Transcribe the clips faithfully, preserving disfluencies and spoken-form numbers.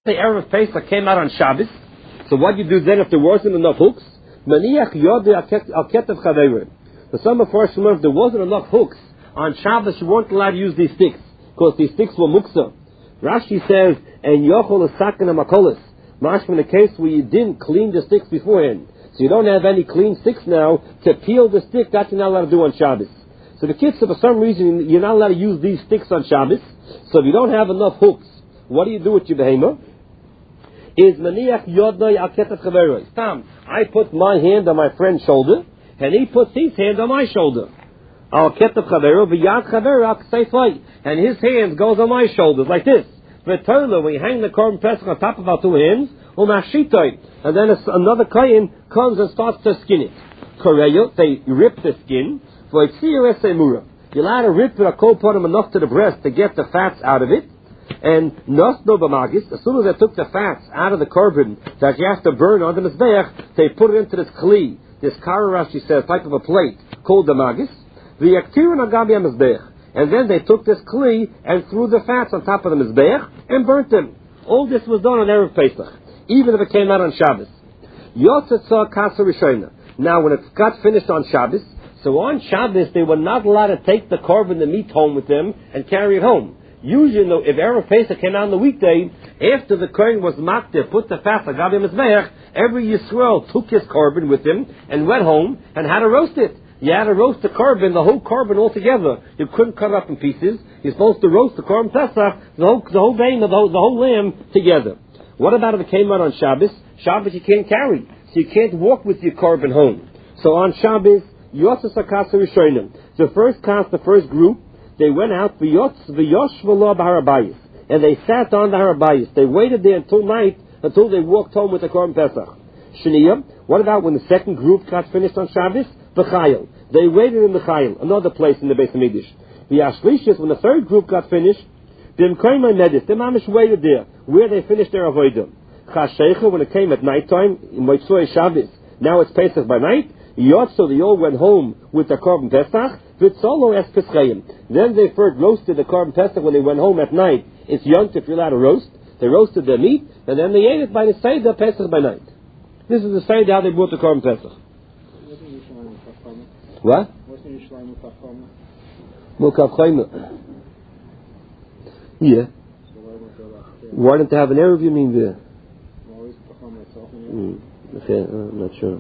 The Erev Pesach came out on Shabbos. So what you do then if there wasn't enough hooks? Maniach yodeh al ketef chaverim. The some of us remember if there wasn't enough hooks on Shabbos, you weren't allowed to use these sticks because these sticks were muksa. Rashi says, "And yochol asakin amakolis." Mashma in the case where you didn't clean the sticks beforehand, so you don't have any clean sticks now to peel the stick. That you're not allowed to do on Shabbos. So the kids, for some reason, you're not allowed to use these sticks on Shabbos. So if you don't have enough hooks, what do you do with your behemoth? Is maniach yodai al ketef chaveroi. Stam, I put my hand on my friend's shoulder, and he puts his hand on my shoulder. Al ketef chaveroi v'yad chaveroi al kseifai, and his hand goes on my shoulders like this. V'toila, we hang the korban pesach on top of our two hands, umashitoi, and then another kohen comes and starts to skin it. Koreyo, they rip the skin. V'yitzir esemura, you're allowed to rip the kol ponim enough to the breast to get the fats out of it. And nosno b'magis, as soon as they took the fats out of the korban that you have to burn on the mizbeach, they put it into this kli, this kara Rashi says, type of a plate called the magis. The yaktirun agabi mizbeach, and then they took this kli and threw the fats on top of the mizbeach and burnt them. All this was done on Erev Pesach, even if it came out on Shabbos. Yotzatza kasa rishona. Now, when it got finished on Shabbos, so on Shabbos they were not allowed to take the korban, the meat, home with them and carry it home. Usually, if Erev Pesach came out on the weekday, after the kohen was makter, put the fat agabi mizbeach, every Yisrael took his korban with him and went home and had to roast it. You had to roast the korban, the whole korban altogether. You couldn't cut it up in pieces. You're supposed to roast the korban pesach, the whole, the whole vein, the whole, the whole lamb together. What about if it came out on Shabbos? Shabbos you can't carry, so you can't walk with your korban home. So on Shabbos, yotzas hakasa rishonim. The first cast, the first group, they went out v'yotz v'yosh v'lo b'harabayis, and they sat on the harabayis. They waited there until night, until they walked home with the korban pesach. Shniyah. What about when the second group got finished on Shabbos? B'chayil. They waited in the Chayil, another place in the Beis Hamikdash. V'yashlishis, when the third group got finished, b'mkoim ha'nedis, the mamish waited there, where they finished their avodah. Chashecha, when it came at nighttime, Motzei Shabbos, now it's Pesach by night. Yotzo, they all went home with the korban pesach. V'tzolo es peschayim. Then they first roasted the korban pesach when they went home at night. It's yontif, you're allowed to roast. They roasted their meat, and then they ate it by the seder pesach by night. This is the seder how they brought the korban pesach. What? Mukaf Yeah. Why didn't they have an Erev, you mean there? Mm. Okay, uh, I'm not sure.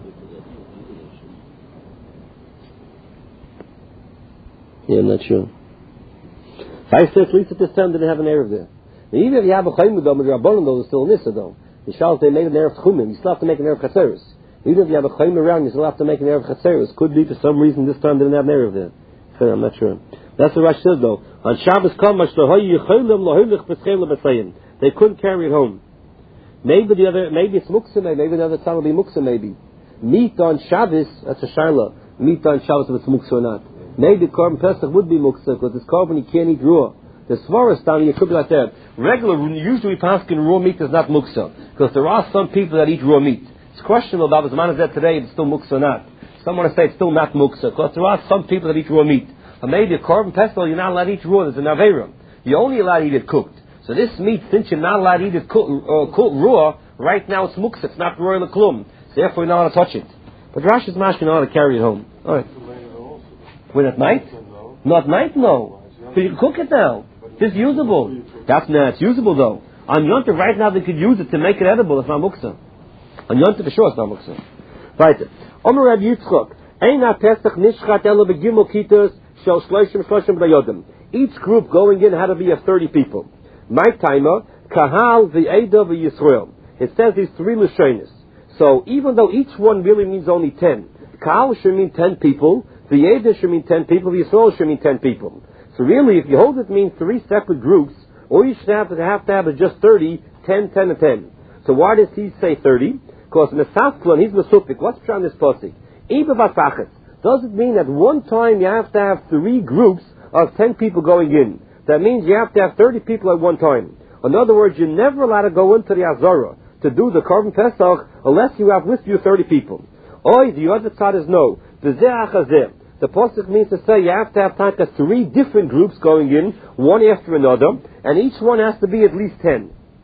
Yeah, I'm not sure. I said at least at this time they didn't have an Erev there. And even if you have a Chayim with them, the Rabbanon though is still Nissa though. The Shal, they made an Erev Chumim, you still have to make an Erev Chatzeres. Even if you have a Chayim around, you still have to make an Erev Chatzeres. Could be for some reason this time they didn't have an Erev there. So I'm not sure. That's what Rashi says though. On Shabbos Kamash, they couldn't carry it home. Maybe the other, maybe it's Muksa, maybe the other time will be Muksa, maybe. Meat on Shabbos, that's a Shaila. Meat on Shabbos if it's Muksa or not. Maybe korban pesach would be muksa because it's korban you can't eat raw. The svaras down here could be like that. Regular, usually paskin raw meat is not muksa because there are some people that eat raw meat. It's questionable about the man is that today if it's still muksa or not. Some want to say it's still not muksa because there are some people that eat raw meat. Or maybe a korban pesach you're not allowed to eat raw. There's an avera. You're only allowed to eat it cooked. So this meat, since you're not allowed to eat it cooked, uh, cooked raw, right now it's muksa. It's not royal klum. So therefore you're not allowed to touch it. But Rashi's mashkin you're not allowed to carry it home. All right. When at night? Not at night, no. So you can cook it now. It's usable. That's not, it's usable though. On Yontif right now they could use it to make it edible. It's not muksa. On Yontif for sure it's not muksa. Right. Omer Rab Yitzchok. Eina Pesach nishchat elo begimel kitas shel shloshim shloshim b'yodim. Each group going in had to be of thirty people. My timer, kahal v'eda v'Yisrael. It says these three lashonis. So even though each one really means only ten, kahal should mean ten people. The Yeda should mean ten people, the Yisrael should mean ten people. So really, if you hold it means three separate groups, all you should have to have to have is just thirty, ten, ten, and ten. So why does he say thirty? Because in the South Klan, he's Mesupik. What's on this pasuk? Iba Batachas. Does it mean that one time you have to have three groups of ten people going in? That means you have to have thirty people at one time. In other words, you're never allowed to go into the Azara to do the korban pesach unless you have with you thirty people. Oi, the other side is no. The pasuk means to say you have to have time to three different groups going in, one after another, and each one has to be at least ten.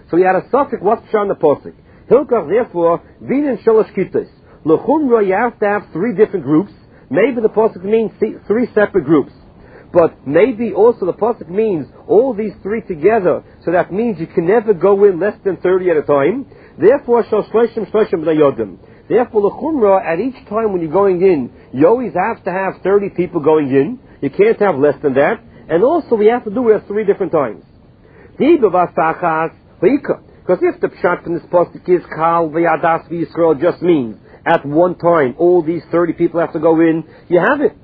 So he had a suffix, what's shown the posik. Hilkach, therefore, vinin shalosh kitos. L'chumra, you have to have three different groups. Maybe the posik means three separate groups. But maybe also the pasuk means all these three together, so that means you can never go in less than thirty at a time. Therefore, shal shloshim shloshim b'nei yodim. Therefore, the chumrah, at each time when you're going in, you always have to have thirty people going in. You can't have less than that. And also, we have to do it at three different times. Because if the pshat from this pasuk is kal v'yadas v'yisrael just means at one time all these thirty people have to go in, you have it.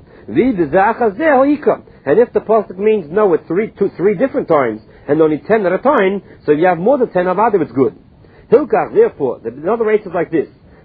And if the pasuk means no, it's three, two, three different times, and only ten at a time, so if you have more than ten avada, it's good. Hilkach, therefore, the other race is like this.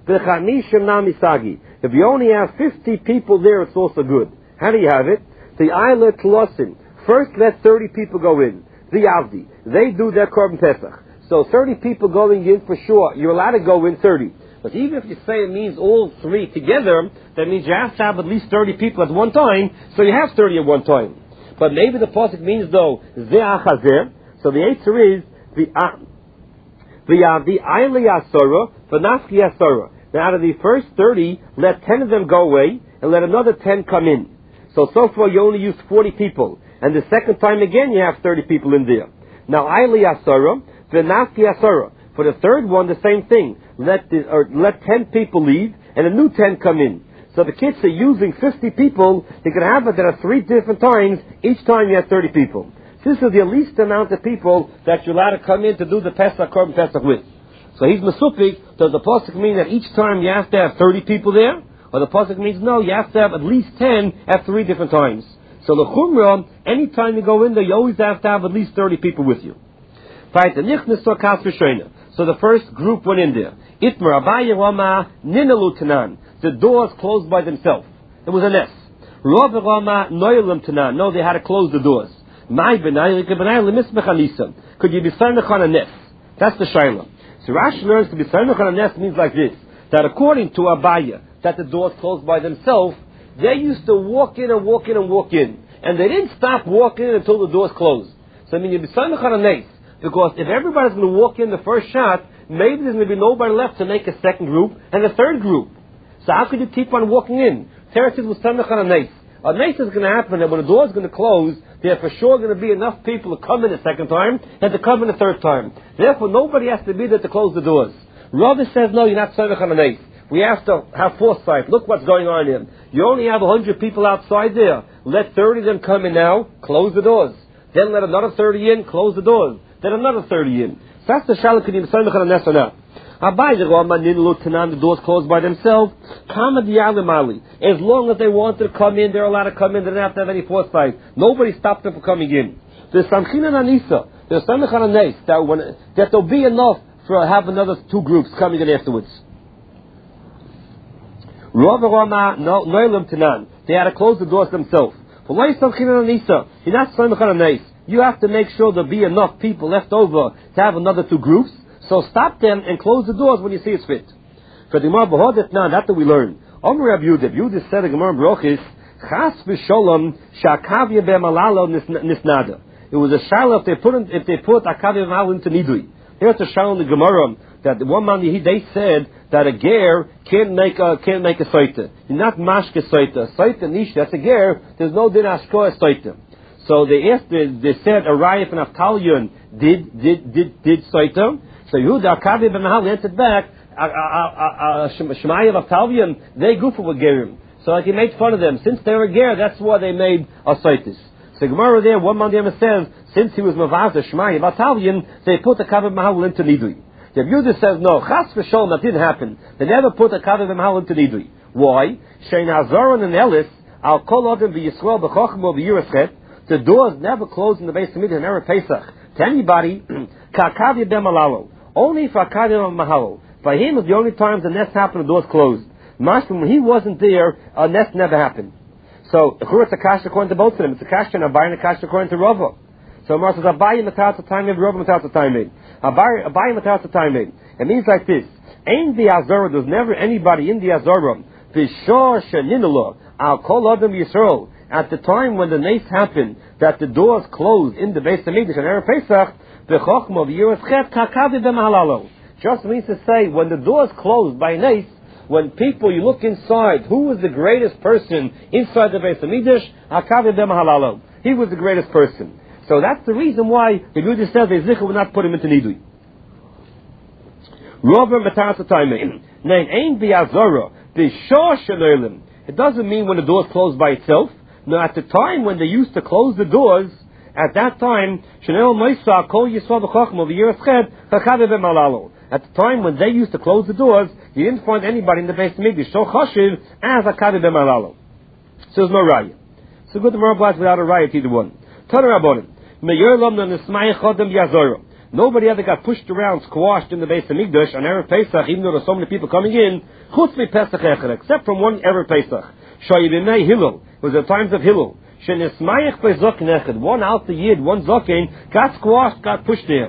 If you only have fifty people there, it's also good. How do you have it? The ayla tlosin. First, let thirty people go in. The avdi. They do their korban pesach. So thirty people going in for sure. You're allowed to go in thirty. But even if you say it means all three together, that means you have to have at least thirty people at one time, so you have thirty at one time. But maybe the pasuk means though, ze'achazer, so the answer is, the the ayli asara, v'nafki asara. Now out of the first thirty, let ten of them go away, and let another ten come in. So, so far you only used forty people. And the second time again you have thirty people in there. Now ayli asara, v'nafki asara. For the third one, the same thing. Let the, or let ten people leave, and a new ten come in. So the kids are using fifty people. You can have it at three different times. Each time you have thirty people. This is the least amount of people that you're allowed to come in to do the Pesach, Korban Pesach with. So he's Mesupik. Does the pasuk mean that each time you have to have thirty people there? Or the pasuk means no, you have to have at least ten at three different times. So the Chumrah, any time you go in there, you always have to have at least thirty people with you. So the first group went in there. Itmar Abaye Rama Ninalu Tanan. The doors closed by themselves. It was a nest. Rav Rama Noyelim Tanan. No, they had to close the doors. My Benay Benay Lemismechanisa. Could you be Sanach on a nest? That's the Shaila. So Rashi learns to be Sanach on a nest means like this. That according to Abaye, that the doors closed by themselves, they used to walk in and walk in and walk in. And they didn't stop walking until the doors closed. So I mean, you be Sanach on a nest. Because if everybody's going to walk in the first shot, maybe there's going to be nobody left to make a second group and a third group. So how could you keep on walking in? Teretz was Samech on a nace. A nace is going to happen that when the door is going to close, there are for sure going to be enough people to come in a second time and to come in a third time. Therefore, nobody has to be there to close the doors. Rava says, no, you're not Samech on a nace. We have to have foresight. Look what's going on here. You only have one hundred people outside there. Let thirty of them come in now, close the doors. Then let another thirty in, close the doors. Then another thirty in. So that's the shalom. Could you decide on a nest or not? The doors closed by themselves. As long as they wanted to come in, they're allowed to come in. They didn't have to have any foresight. Nobody stopped them from coming in. There's samchin and anisa. There's samich and anes that when that there'll be enough for have another two groups coming in afterwards. Rav Rama no noilam tanan. They had to close the doors themselves. For why samchin and anisa? You're not samich and anes. You have to make sure there'll be enough people left over to have another two groups. So stop them and close the doors when you see it's fit. For the Gemara B'Hodet now, that's what we learn. Omer Rab Yehuda, Yehuda said the Gemara Brochis, Chas v'Sholom sha'akavya be'malalo nisnada. It was a shalom if they put in, if they put akavya be'malalo into nidui. Here's a shalom in the Gemara that the one man they said that a ger can't make a can't make a soita. You're not mashke soita. Soita nish, that's a ger. There's no din ashkoa soita. So they asked, they, they said, Arayif and Avtalion did, did, did, did Soita. So Yehuda, Akavi ben Mahal answered back, Shemaiah of Avtalion, they goof with Gerim. So like he made fun of them. Since they were Ger, that's why they made a Soitis. So Gemara there, one man there says, since he was Mavaz, Shemaiah of Avtalion, they put the Akavi ben Mahal into Nidui. The Yehuda says, no, Chas v'Sholom, that didn't happen. They never put a Akavi ben Mahal into Nidui. Why? Shein Azaron and Elis, Al Kol Odom v'Yisrael b'Chochmo v'Yiraschet. The doors never closed in the Beis Hamikdash and ever Pesach to anybody. Ka'akavya ben malalo. Only for akavya ben mahalo. For him, was the only time the nest happened, the doors closed. Mashma, when he wasn't there, a nest never happened. So, it's a kasha according to both of them. It's a kasha and Abaye and a kasha according to Rava. So, Mar says Abaye matat time made, Rava matat time made. Abaye matat time made. It means like this: in the Azara, there's never anybody in the Azara. V'shor sheninalo al kol adam Yisrael. At the time when the nace happened, that the doors closed in the Beis Hamikdash and Erev Pesach, The chokhmah of Yeras Chet kakavi b'mahalalo. Just means to say, when the door is closed by Nes, when people, you look inside, who was the greatest person inside the Beis Hamikdash? Hakavi b'mahalalo. He was the greatest person. So that's the reason why the Yehuda says the Zichur would not put him into Nidui. Rover Matas Atayme. Nein, ein bi'azara. B'shor shenolim. It doesn't mean when the door is closed by itself. No, at the time when they used to close the doors, at that time, Shenel Moisa Kol Yisrael B'Chochma V'Yeras Chet Chakav B'Malalo. At the time when they used to close the doors, you didn't find anybody in the Beis Hamikdash so chashiv as Hakav B'Malalo. So there's no raya. So good to Merablas without a raya to either one. Tana Rabbanim. Me'yer Lom N'Nismai Chodem Yazoro. Nobody ever got pushed around, squashed in the Beis Hamikdash on Erev Pesach, even though there's so many people coming in, Chutz Mi Pesach Echad, except from one Erev Pesach. Shayibimei Hillel. It was the times of Hillel. Shenismayich by Zokin Echad. One out the Yid, one Zokin, got squashed, got pushed there.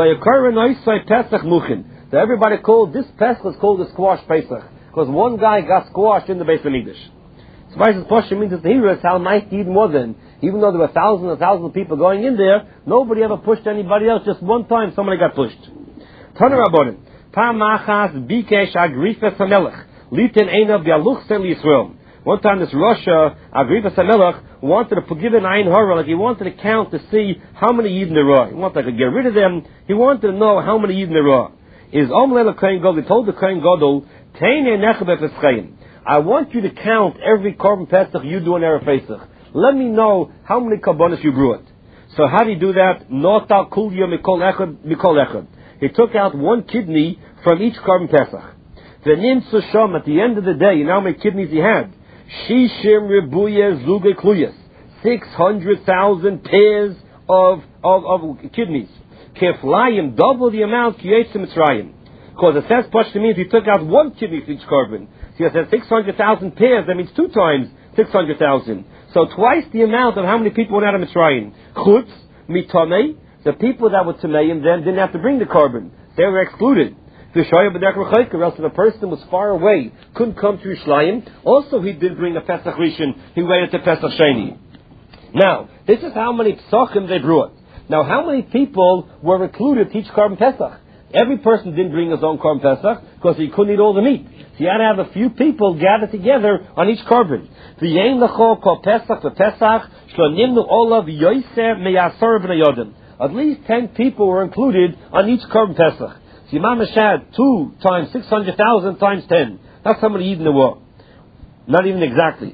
Pesach Muchin. So everybody called, this Pesach was called the squash Pesach. Because one guy got squashed in the Beis Hamikdash. So Pesach Pasha means that the hero is how might Yid more than. Even though there were thousands and thousands of people going in there, nobody ever pushed anybody else. Just one time somebody got pushed. Tana Rabbanim. Pamachas Bikesh Agrifas HaMelech. Litin Einav Yaluch Sel Yisrael. One time this Russia, Agrifas HaMelech, wanted to give an Ein Hara, like he wanted to count to see how many Yidden there are. He wanted to get rid of them. He wanted to know how many Yidden there are. Is Omle Kohen Gadol, he told the Kohen Gadol, Teine Nechbe Peschayim. I want you to count every Korban Pesach you do in Erev Pesach. Let me know how many Karbonos you brought. So how do you do that? Nota Kulya Mikol Echad Mikol Echad. He took out one kidney from each Korban Pesach. The Nim Susham, at the end of the day, you know how many kidneys he had? Shishim Rebuye Zuge Kluyas. Six hundred thousand pairs of, of, of kidneys. Keflayim, double the amount, Kiyetz Mitzrayim. Because it says, Pashto means he took out one kidney for each carbon. So he says six hundred thousand pairs, that means two times six hundred thousand. So twice the amount of how many people went out of Mitzrayim. Chutz, Mitamei, the people that were Tameim then didn't have to bring the carbon. They were excluded. The Shoyah B'derech Rechaika, else if a person was far away, couldn't come to Yerushalayim. Also he did bring a Pesach Rishon, he waited to Pesach Sheni. Now, this is how many Pesachim they brought. Now, how many people were included to each Korban Pesach? Every person didn't bring his own Korban Pesach, because he couldn't eat all the meat. So you had to have a few people gathered together on each Korban. V'yein l'cho kol Pesach v'Pesach, shlo nimnu olav yoyser meyasor b'nei yodim. At least ten people were included on each Korban Pesach. So Imam Ashad, two times six hundred thousand times ten. That's how many Yidden there were. Not even exactly.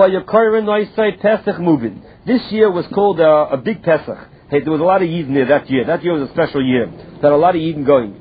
This year was called a, a big Pesach. Hey, there was a lot of Yidden there that year. That year was a special year. There had a lot of Yidden going.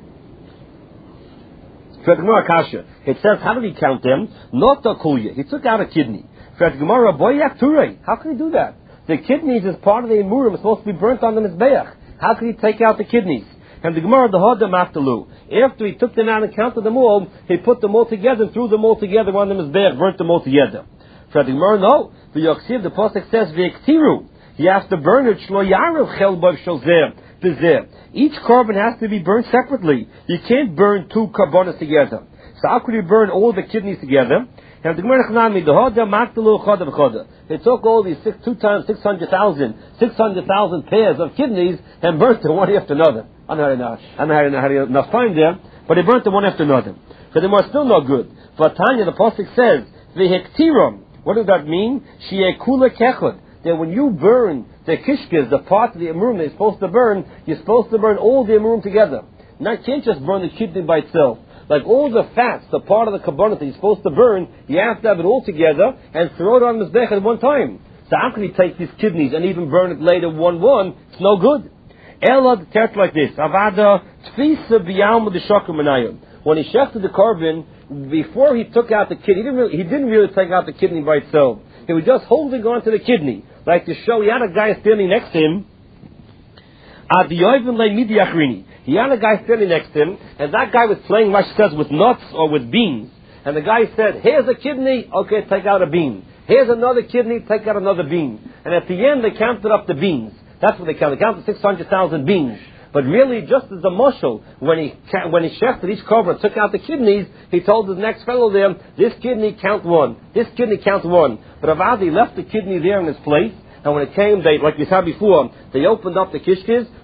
It says, how did he count them? Not a kulya. He took out a kidney. How can he do that? The kidneys is part of the Emurim. It's supposed to be burnt on the Mizbeach. How could he take out the kidneys? And the Gemara, the Hodam Aftalu. After he took them out and counted them all, he put them all together and threw them all together on the Mizbeach, burnt them all together. For the Gemara, no. The Yoksiv, the Pasuk says, V'ektiru. He has to burn it. Shlo Yarav Chelbav Shalzeh. Each carbon has to be burned separately. You can't burn two carbonas together. So how could you burn all the kidneys together? And the Gemara Chanami, the Hoda Maktalu Choda V'Choda. They took all these six, two times six hundred thousand, six hundred thousand pairs of kidneys and burnt them one after another. I don't know how to, I don't know how to, enough time there, but they burnt them one after another. So they were still no good. But Tanya, the Pasuk says, V'hektirum. What does that mean? Shi'ekula kechod. That when you burn the kishkes, the part of the emurim that you're supposed to burn, you're supposed to burn all the emurim together. Now you can't just burn the kidney by itself. Like all the fats, the part of the kabbalah that you're supposed to burn, you have to have it all together and throw it on the mizbech at one time. So how can you take these kidneys and even burn it later one one? It's no good. Elad tells like this: Avada tfisa b'yalma d'shakum manayim. When he shechted the carbon, before he took out the kidney, he didn't really, he didn't really take out the kidney by itself. He was just holding on to the kidney. Like to show, he had a guy standing next to him. He had a guy standing next to him, and that guy was playing, Rashi says, with nuts or with beans. And the guy said, here's a kidney, okay, take out a bean. Here's another kidney, take out another bean. And at the end, they counted up the beans. That's what they counted. They counted six hundred thousand beans. But really, just as a mushal, when he when he shechted each cobra, took out the kidneys, he told the next fellow there, this kidney count one, this kidney count one. But Avadi left the kidney there in his place, and when it came, they, like we said before, they opened up the kishkes,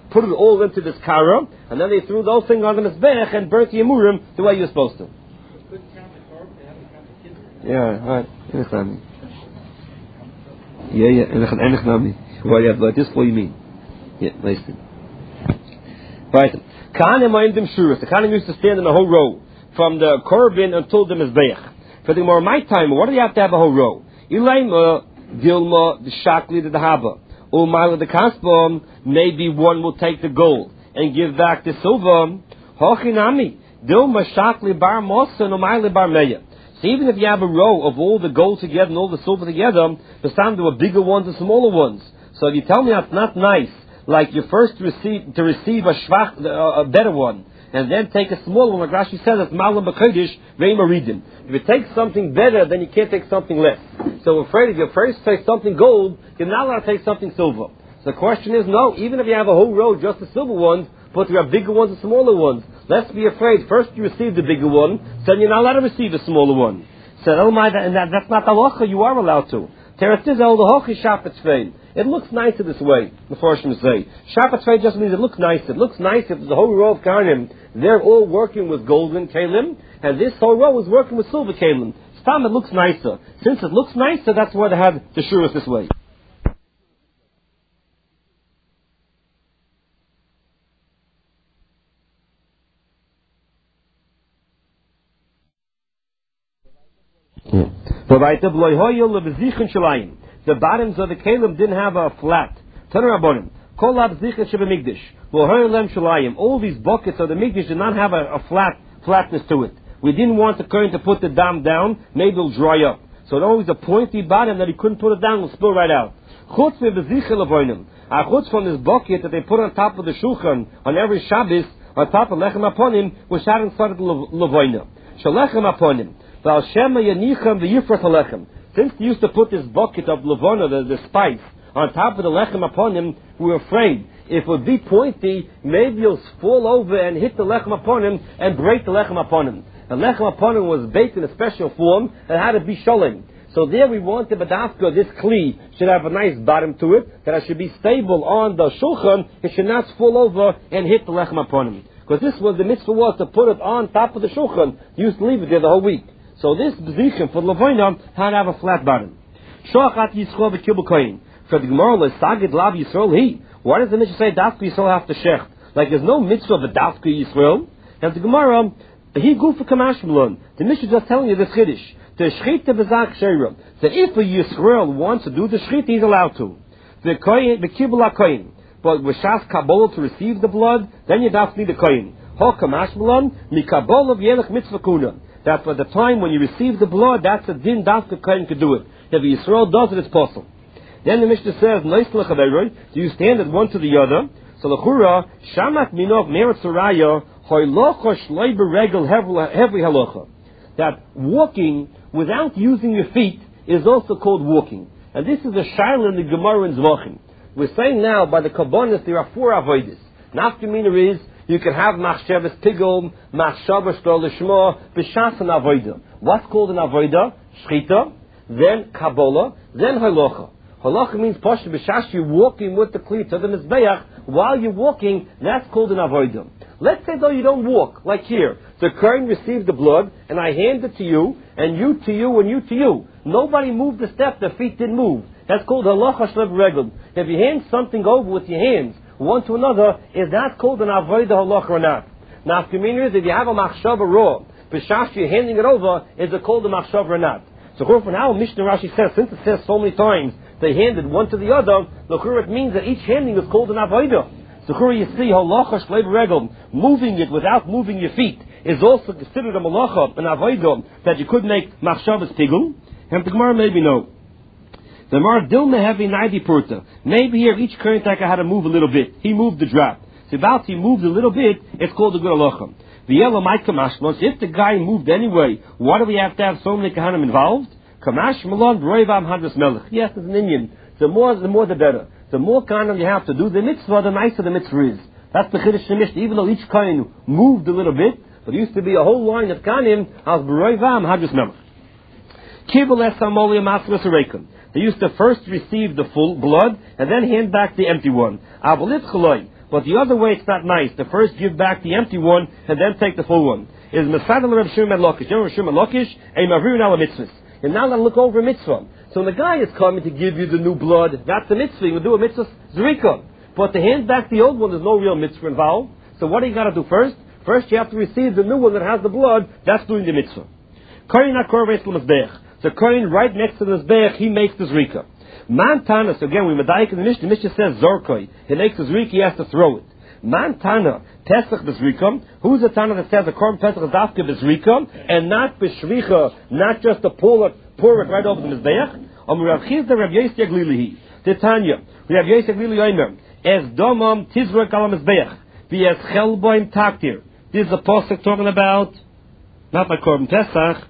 put it all into this kara, and then they threw the whole thing on the mizbech and burnt the emurim the way you're supposed to. Yeah, right. Yeah, yeah. Enig nami. Well, yeah, but this is what you mean. Yeah, listen. Right. Kahanim are in them shuras. The Kahanim used to stand in a whole row from the korban until the mizbech. For the more my time, what do you have to have a whole row? Ilaima, Dilma, the Shakli, the Dahaba. Umayla, the Kasbam, maybe one will take the gold and give back the silver. Hochinami, Dilma, Shakli, Bar Mosa, and Umayla, Bar Meya. So even if you have a row of all the gold together and all the silver together, the time there were bigger ones and smaller ones. So if you tell me that's not nice, like you first receive to receive a shvach, uh, a better one, and then take a small one, like Rashi says, it's malam b'kodesh ve'im aridim. If you take something better, then you can't take something less. So afraid if you first take something gold, you're not allowed to take something silver. So the question is, no, even if you have a whole row just the silver ones, but you have bigger ones and smaller ones, let's be afraid. First you receive the bigger one, then you're not allowed to receive the smaller one. So oh my, and that, that's not halacha, you are allowed to. It looks nicer this way, the Forshim say. Shapatzvei just means it looks nicer. It looks nice if there's a whole row of Karnim, they're all working with golden kalim, and this whole row is working with silver kalim. Stam, it looks nicer. Since it looks nicer, that's why they have the shuras this way. The bottoms of the kalim didn't have a flat. All these buckets of the migdash did not have a, a flat flatness to it. We didn't want the current to put the dam down, maybe it'll dry up. So it's always a pointy bottom that he couldn't put it down, it'll spill right out. Chutz from this bucket that they put on top of the shulchan on every Shabbos, on top of lechem aponim, was shot inside of the levoina. Shalechem aponim. Since they used to put this bucket of levona, the, the spice, on top of the lechem aponim, we were afraid if it would be pointy, maybe it'll fall over and hit the lechem aponim and break the lechem aponim. The lechem aponim was baked in a special form and had to be sholem. So there we wanted badafka, this kli should have a nice bottom to it, that it should be stable on the shulchan, it should not fall over and hit the lechem aponim. Because this was the mitzvah was to put it on top of the shulchan. You used to leave it there the whole week. So this b'zichim for Levoina had to have a flat bottom. Shoachat Yisrael v'kibul koyin. For the Gemara, l'sagid lav Yisrael he. Why does the mitzvah say dafka Yisrael have to shecht? Like there's no mitzvah of a dafka Yisrael. And the Gemara, he go for kamash malon. The mitzvah is just telling you this chiddush. The shchita b'zak sheira. That if a Yisrael wants to do the shchita, he's allowed to. The koyin, the kibul koyin. But with shas kabbalah to receive the blood, then you dafka need the koyin. Ho kamash malon mikabbalah v'yelech mitzvah kuna. That for the time when you receive the blood, that's a din dafka kohen could do it. If the Yisrael does it, it's possible. Then the Mishnah says, do you stand at one to the other? So l'chura, shamat minov meretz uraya, hoylocha shleiber regel heavy halacha. That walking without using your feet is also called walking. And this is a shaila in the Gemara in Zvachim. We're saying now, by the Kabbanis, there are four avodas. Nafkamina is, you can have machshavas pigum, machshavas lishma, b'shas an avodah. What's called an avodah? Shchita, then kabbalah, then halacha. Halacha means pasha b'shas, you're walking with the kli to the mizbeach. While you're walking, that's called an avodah. Let's say though you don't walk, like here. The kohen received the blood, and I hand it to you, and you to you, and you to you. Nobody moved the step, the feet didn't move. That's called halacha shlev regel. If you hand something over with your hands, one to another, is that called an avodah halacha or not? Now, if if you have a machshava raw, b'shash you're handing it over, is it called a machshava or not? So, for now, Mishnah Rashi says, since it says so many times, they handed one to the other, look, it means that each handing is called an avodah. So, you see, halacha shlev regel, moving it without moving your feet, is also considered a malacha, an avodah, that you could make machshavas pigul. And the Gemara maybe no. The Mar Dilma heavy ninety purta. Maybe here each current taker had to move a little bit. He moved the drop. So about he moved a little bit, it's called a good halacha. The yellow might kamash malon. If the guy moved anyway, why do we have to have so many kahanim involved? Kamash malon roivam hadras melech. Yes, it's an Indian. The more, the more, the better. The more kahanim you have to do the mitzvah, the nicer the mitzvah is. That's the chiddush Mishnah. Even though each kahan moved a little bit, but there used to be a whole line of kahanim as roivam hadras melech. Kibul esamoli amasmas They used to first receive the full blood and then hand back the empty one. But the other way, it's not nice. To first give back the empty one and then take the full one. Is Mesadel Reb Shimon Lakish. Reb Shimon Lakish, a Mavrun ala mitzvahs. You're now going to look over a mitzvah. So when the guy is coming to give you the new blood, that's the mitzvah. You will do a mitzvah zrika. But to hand back the old one, there's no real mitzvah involved. So what do you got to do first? First you have to receive the new one that has the blood. That's doing the mitzvah. Kohen HaKor Beis L'Mizbeach. So Kohen right next to the Mizbeach, he makes the zrika. Man Tana, so again, we medayik in the Mishnah. The Mishnah says Zorkoi. He makes the zrika, he has to throw it. Man Tana, Pesach B'Zrika. Who's the Tana that says the Korban Pesach is after B'Zrika and not B'Shricha, not just to pull it, pour it right over the Mizbeach? Om Rav Chizda Rav Yosef Yaglili. Titania, Rav Yosef Yaglili Omer. Es domam tizrak al Mizbeach. V'es chelboim taktir. This is a pasuk talking about, not my Korban Pesach.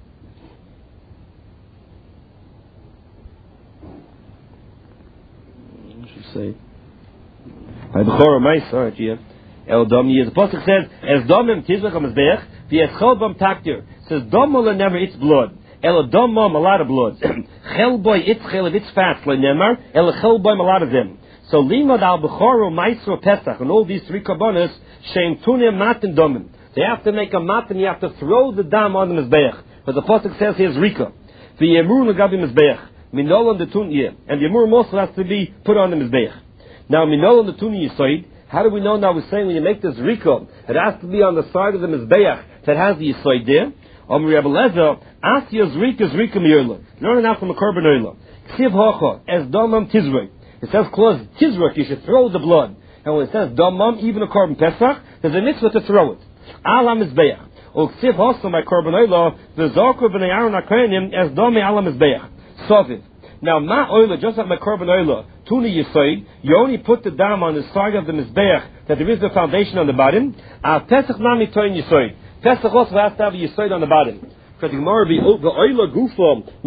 What should I say? By Bechorah Ma'is, alright, yeah. El Dom Yez. The pasuk says, "Es Domim Tizrak HaMizbeach, V'es Chelbam Taktir." It says, Dom will never eats blood. El Domam, a lot of blood. Chelboy it's chel, it's fast, like Nemar. El Chelboim, a lot of them. So Limad Al Bechorah Ma'is Pesach, and all these three karbonos, Shem Tunim Matin Domim. They have to make a matin, you have to throw the dam on the Mizbeach. But the pasuk says here's Rika. V'yemur L'gabi Mizbeach. Minol on the Tunya. And Yemur also has to be put on the Mizbeach. Now, minol on the tuni yisoid. How do we know now? We're saying when you make this rika, it has to be on the side of the mizbeach that has the yisoid there. Om Rabbi Lezer, asya zrika zrika miyurla. Learn it out from a korban oila. Ksiv hocha es domam tizrek. It says close tizrek. You should throw the blood. And when it says domam, even a korban pesach, there's a mitzvah to throw it. Ala mizbeach. O ksiv hocha my korban oila the zakor b'nei Aaron hakohanim es domi ala mizbeach. Soviv. Now, ma oila, just like my korban oila, tuni yisoid, you only put the dam on the side of the mizbeach that there is the foundation on the bottom. Al pesach nami toin yisoid. Pesach also has to have a yisoid on the bottom. Because the Gemara be the oila gufam.